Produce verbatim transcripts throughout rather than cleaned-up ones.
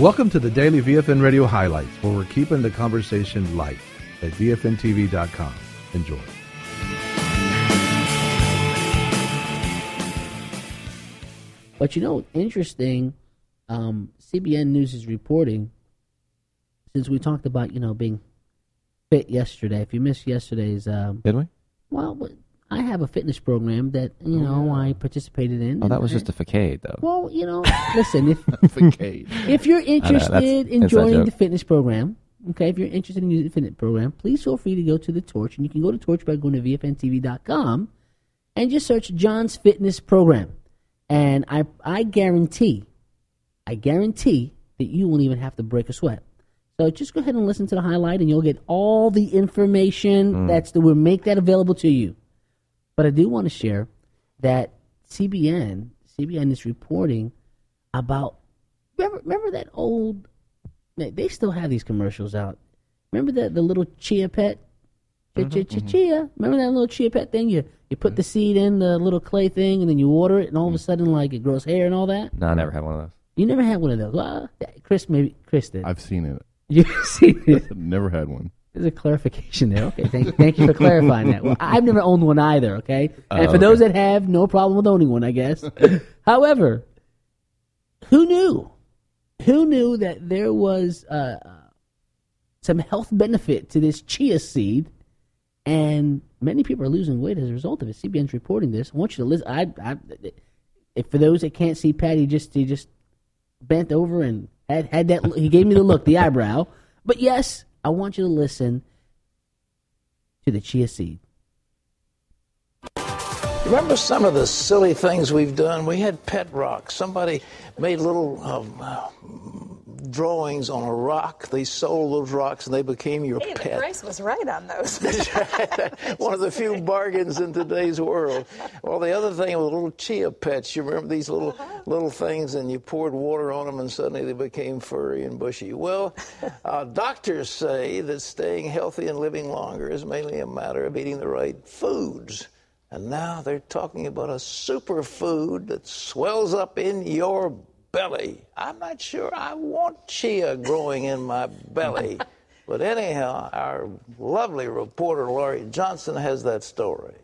Welcome to the Daily V F N Radio Highlights, where we're keeping the conversation light at V F N T V dot com. Enjoy. But you know, interesting, um, C B N News is reporting, since we talked about, you know, being fit yesterday. If you missed yesterday's... Um, Did we? Well, I have a fitness program that, you know, yeah. I participated in. Oh, that was just a facade, though. Well, you know, listen, if Facade. if you're interested in joining the joke. fitness program, okay, if you're interested in using the fitness program, please feel free to go to the Torch, and you can go to Torch by going to V F N T V dot com and just search John's Fitness Program. And I I guarantee, I guarantee that you won't even have to break a sweat. So just go ahead and listen to the highlight, and you'll get all the information mm. that's the we'll make that available to you. But I do want to share that C B N C B N is reporting about remember remember that old they still have these commercials out. Remember the the little chia pet, chia chia chia chia. Remember that little chia pet thing? You you put the seed in the little clay thing, and then you water it, and all of a sudden, like, it grows hair and all that. No, I never had one of those. You never had one of those. Well, Chris maybe Chris did. I've seen it. You've seen it. Never had one. There's a clarification there. Okay, thank, thank you for clarifying that. Well, I've never owned one either, okay? And uh, for okay. those that have, no problem with owning one, I guess. However, who knew? Who knew that there was uh, some health benefit to this chia seed? And many people are losing weight as a result of it. C B N's reporting this. I want you to listen. I, I, if for those that can't see Pat, he just, he just bent over and had, had that. He gave me the look, the eyebrow. But yes, I want you to listen to the chia seed. Remember some of the silly things we've done? We had pet rocks. Somebody made little um, drawings on a rock. They sold those rocks, and they became your hey, pet. The price was right on those. One of the few bargains in today's world. Well, the other thing was little chia pets. You remember these little uh-huh. little things, and you poured water on them, and suddenly they became furry and bushy. Well, uh, doctors say that staying healthy and living longer is mainly a matter of eating the right foods. And now they're talking about a superfood that swells up in your belly. I'm not sure I want chia growing in my belly. But anyhow, our lovely reporter, Laurie Johnson, has that story.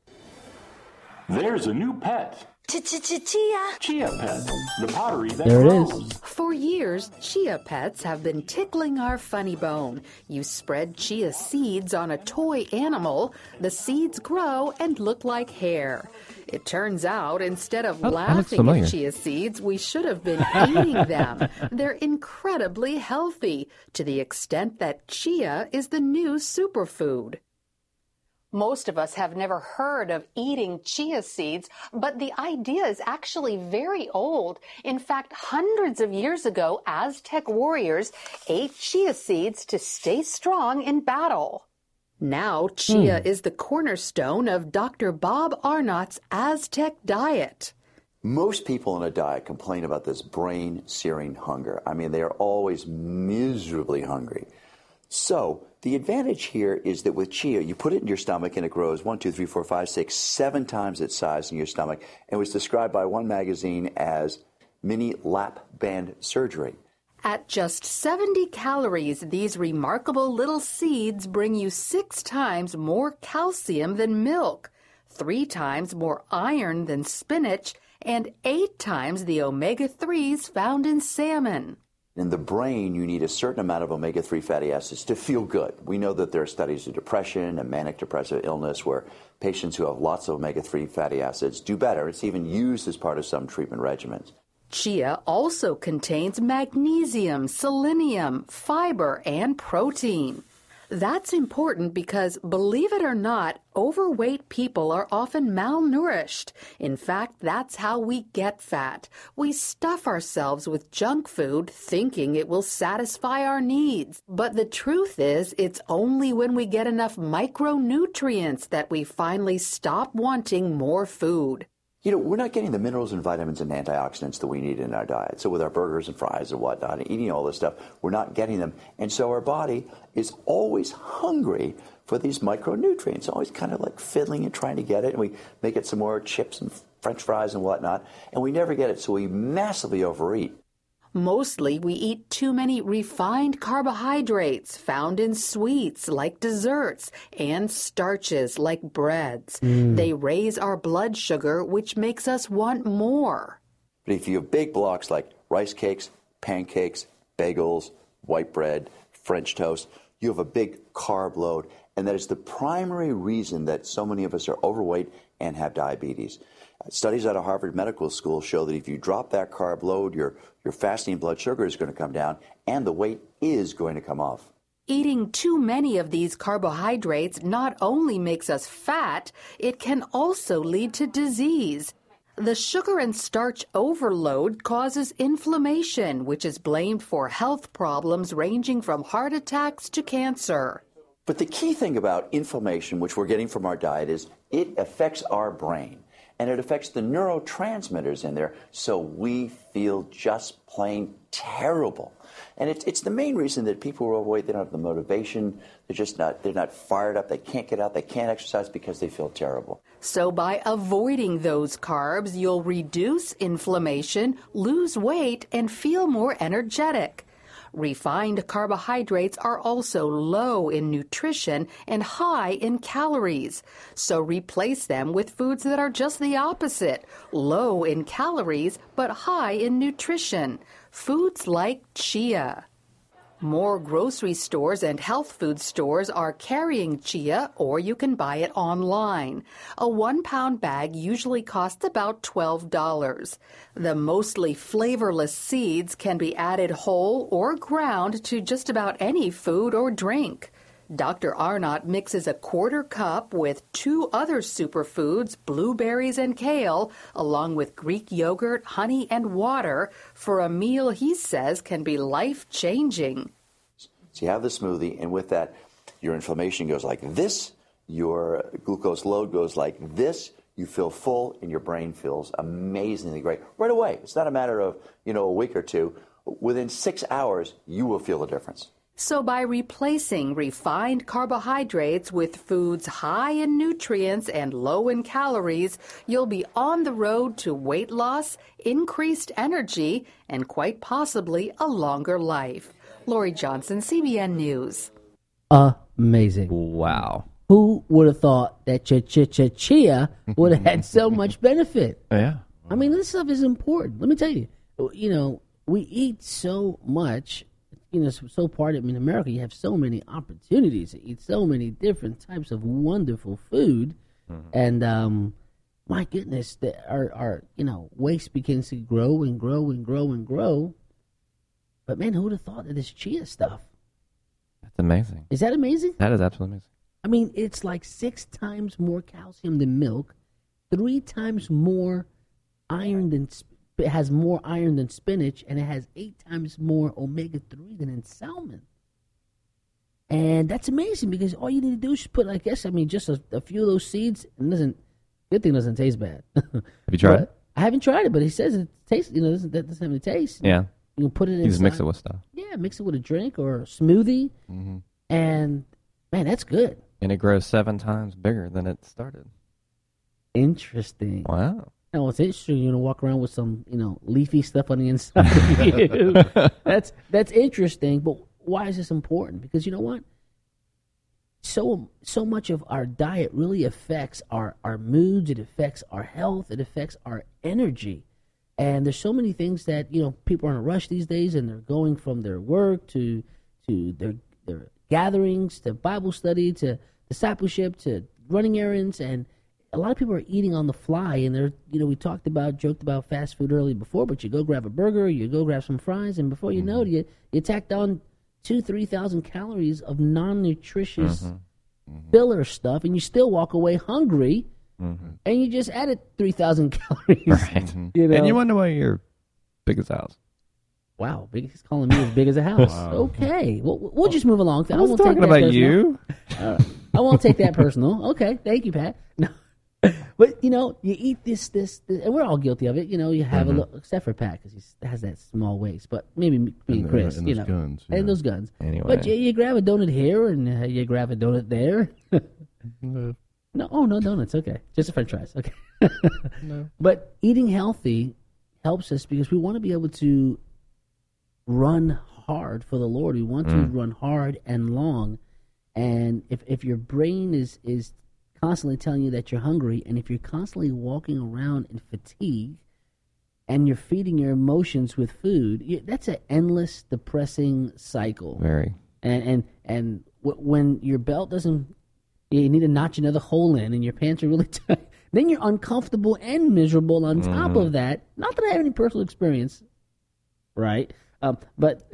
There's a new pet. Chia. Chia Pet, the pottery that There it grows. is. For years, chia pets have been tickling our funny bone. You spread chia seeds on a toy animal, the seeds grow and look like hair. It turns out, instead of Oh, that looks laughing familiar. at chia seeds, we should have been eating them. They're incredibly healthy, to the extent that chia is the new superfood. Most of us have never heard of eating chia seeds, but the idea is actually very old. In fact, hundreds of years ago, Aztec warriors ate chia seeds to stay strong in battle. Now, chia mm. is the cornerstone of Doctor Bob Arnott's Aztec diet. Most people in a diet complain about this brain-searing hunger. I mean, they are always miserably hungry. So the advantage here is that with chia, you put it in your stomach and it grows one, two, three, four, five, six, seven times its size in your stomach, and was described by one magazine as mini lap band surgery. At just seventy calories, these remarkable little seeds bring you six times more calcium than milk, three times more iron than spinach, and eight times the omega threes found in salmon. In the brain, you need a certain amount of omega three fatty acids to feel good. We know that there are studies of depression and manic depressive illness where patients who have lots of omega three fatty acids do better. It's even used as part of some treatment regimens. Chia also contains magnesium, selenium, fiber, and protein. That's important because, believe it or not, overweight people are often malnourished. In fact, that's how we get fat. We stuff ourselves with junk food thinking it will satisfy our needs. But the truth is, it's only when we get enough micronutrients that we finally stop wanting more food. You know, we're not getting the minerals and vitamins and antioxidants that we need in our diet. So with our burgers and fries and whatnot, and eating all this stuff, we're not getting them. And so our body is always hungry for these micronutrients, always kind of like fiddling and trying to get it. And we make it some more chips and French fries and whatnot, and we never get it, so we massively overeat. Mostly, we eat too many refined carbohydrates found in sweets like desserts and starches like breads. Mm. They raise our blood sugar, which makes us want more. But if you have big blocks like rice cakes, pancakes, bagels, white bread, French toast, you have a big carb load. And that is the primary reason that so many of us are overweight and have diabetes. Studies out of Harvard Medical School show that if you drop that carb load, your, your fasting blood sugar is going to come down and the weight is going to come off. Eating too many of these carbohydrates not only makes us fat, it can also lead to disease. The sugar and starch overload causes inflammation, which is blamed for health problems ranging from heart attacks to cancer. But the key thing about inflammation, which we're getting from our diet, is it affects our brain. And it affects the neurotransmitters in there, so we feel just plain terrible. And it's it's the main reason that people who are overweight, they don't have the motivation, they're just not, they're not fired up, they can't get out, they can't exercise because they feel terrible. So by avoiding those carbs, you'll reduce inflammation, lose weight, and feel more energetic. Refined carbohydrates are also low in nutrition and high in calories. So replace them with foods that are just the opposite, low in calories but high in nutrition. Foods like chia. More grocery stores and health food stores are carrying chia, or you can buy it online. A one-pound bag usually costs about twelve dollars. The mostly flavorless seeds can be added whole or ground to just about any food or drink. Doctor Arnott mixes a quarter cup with two other superfoods, blueberries and kale, along with Greek yogurt, honey, and water for a meal he says can be life-changing. So you have the smoothie, and with that, your inflammation goes like this, your glucose load goes like this, you feel full, and your brain feels amazingly great. Right away. It's not a matter of, you know, a week or two. Within six hours, you will feel the difference. So by replacing refined carbohydrates with foods high in nutrients and low in calories, you'll be on the road to weight loss, increased energy, and quite possibly a longer life. Lori Johnson, C B N News. Amazing. Wow. Who would have thought that ch-ch-ch-chia would have had so much benefit? Yeah. I mean, this stuff is important. Let me tell you, you know, we eat so much, you know, so part of, I mean, in America, you have so many opportunities to eat so many different types of wonderful food. Mm-hmm. And, um, my goodness, the, our, our, you know, waste begins to grow and grow and grow and grow. But, man, who would have thought of this chia stuff? That's amazing. Is that amazing? That is absolutely amazing. I mean, it's like six times more calcium than milk, three times more iron than, it has more iron than spinach, and it has eight times more omega three than in salmon. And that's amazing because all you need to do is put, I guess, I mean, just a, a few of those seeds, and doesn't, good thing it doesn't taste bad. Have you tried it? I haven't tried it, but he says it tastes, you know, doesn't, that doesn't have any taste. Yeah. You can put it in. You just mix it with stuff. Yeah, mix it with a drink or a smoothie. Mm-hmm. And, man, that's good. And it grows seven times bigger than it started. Interesting. Wow. And what's interesting, you're going to walk around with some, you know, leafy stuff on the inside of you. that's, that's interesting. But why is this important? Because you know what? So so much of our diet really affects our, our moods. It affects our health. It affects our energy. And there's so many things that, you know, people are in a rush these days, and they're going from their work to to their their gatherings, to Bible study, to discipleship, to running errands, and a lot of people are eating on the fly. And they're, you know, we talked about, joked about fast food earlier before, but you go grab a burger, you go grab some fries, and before you mm-hmm. know it, you, you tacked on two, three thousand calories of non-nutritious mm-hmm. Mm-hmm. filler stuff, and you still walk away hungry. Mm-hmm. And you just added three thousand calories. Right. Mm-hmm. You know? And you wonder why you're big as a house. Wow, big, he's calling me as big as a house. Wow. Okay, we'll, we'll just move along. I, I won't talking take that about personal. You. Uh, I won't take that personal. Okay, thank you, Pat. No. But, you know, you eat this, this, this, and we're all guilty of it. You know, you have mm-hmm. a little, except for Pat, because he has that small waist. But maybe me and Chris, and you those know. Guns, yeah. And those guns. Anyway. But you, you grab a donut here, and uh, you grab a donut there. no. no, oh, no donuts. Okay. Just a french fries. Okay. no. But eating healthy helps us because we want to be able to run hard for the Lord. We want Mm. to run hard and long. And if, if your brain is, is constantly telling you that you're hungry, and if you're constantly walking around in fatigue, and you're feeding your emotions with food, you, that's an endless, depressing cycle. Very. And and and w- when your belt doesn't, you need to notch another hole in, and your pants are really tight. Then you're uncomfortable and miserable on top Mhm. of that. Not that I have any personal experience, right? Um, but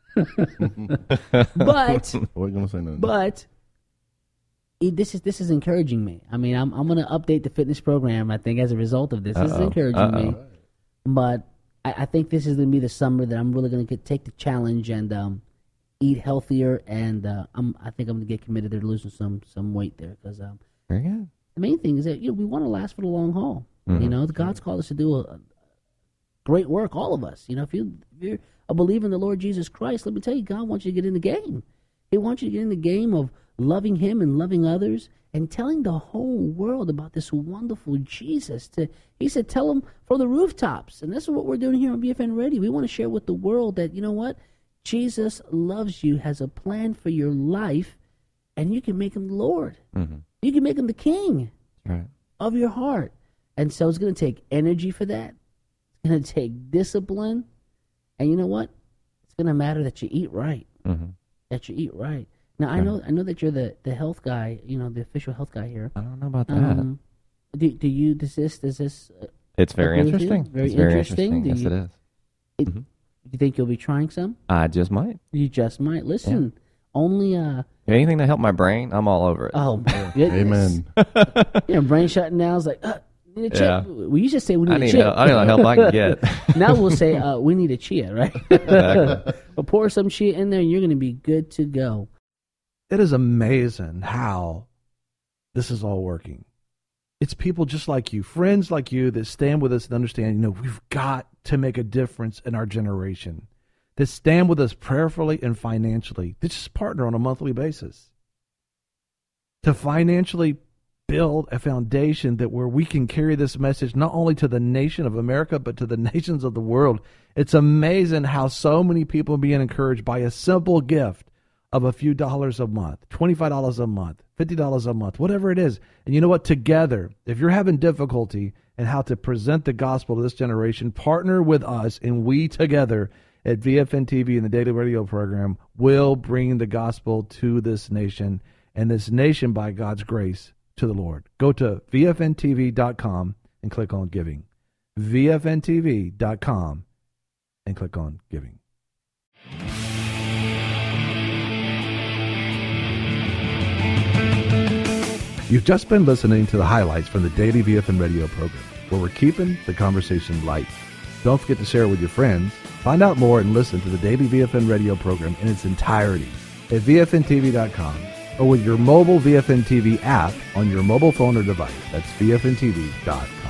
but We're gonna say no. but it, this is this is encouraging me. I mean, I'm I'm going to update the fitness program. I think as a result of this, this is Uh-oh. encouraging me. Uh-oh. But I, I think this is going to be the summer that I'm really going to take the challenge and um, eat healthier. And uh, I'm I think I'm going to get committed to losing some some weight there because um, Very good. the main thing is that you know we want to last for the long haul. Mhm. You know, God's called us to do a, a great work, all of us. You know, if, you, if you're a believer in the Lord Jesus Christ, let me tell you, God wants you to get in the game. He wants you to get in the game of loving Him and loving others and telling the whole world about this wonderful Jesus. To He said, tell them from the rooftops. And this is what we're doing here on B F N Radio. We want to share with the world that, you know what? Jesus loves you, has a plan for your life, and you can make Him the Lord. Mm-hmm. You can make Him the King Right. of your heart. And so it's going to take energy for that. It's going to take discipline. And you know what? It's going to matter that you eat right. Mm-hmm. That you eat right. Now, I know I know that you're the, the health guy, you know, the official health guy here. I don't know about that. Um, do, do you, does this, does this... Uh, It's very agree with you? interesting. Very It's very interesting. interesting. Do Yes, you- it is. It, Mhm. Do you think you'll be trying some? I just might. You just might. Listen, only... uh Anything to help my brain, I'm all over it. Oh, my goodness. Amen. You know, brain shutting down is like, uh, need a chip. Yeah. We used to say we need I a need chip. help- I need all the help I can get. Now we'll say uh, we need a chia, right? Exactly. But pour some chia in there, and you're going to be good to go. It is amazing how this is all working. It's people just like you, friends like you, that stand with us and understand, you know, we've got to make a difference in our generation. That stand with us prayerfully and financially. That just partner on a monthly basis. To financially build a foundation that where we can carry this message not only to the nation of America, but to the nations of the world. It's amazing how so many people are being encouraged by a simple gift of a few dollars a month, twenty-five dollars a month, fifty dollars a month, whatever it is. And you know what? Together, if you're having difficulty in how to present the gospel to this generation, partner with us, and we together at V F N T V and the Daily Radio program will bring the gospel to this nation, and this nation, by God's grace, to the Lord. Go to V F N T V dot com and click on giving. V F N T V dot com and click on giving. You've just been listening to the highlights from the Daily V F N Radio program, where we're keeping the conversation light. Don't forget to share it with your friends. Find out more and listen to the Daily V F N Radio program in its entirety at V F N T V dot com or with your mobile V F N T V app on your mobile phone or device. That's V F N T V dot com.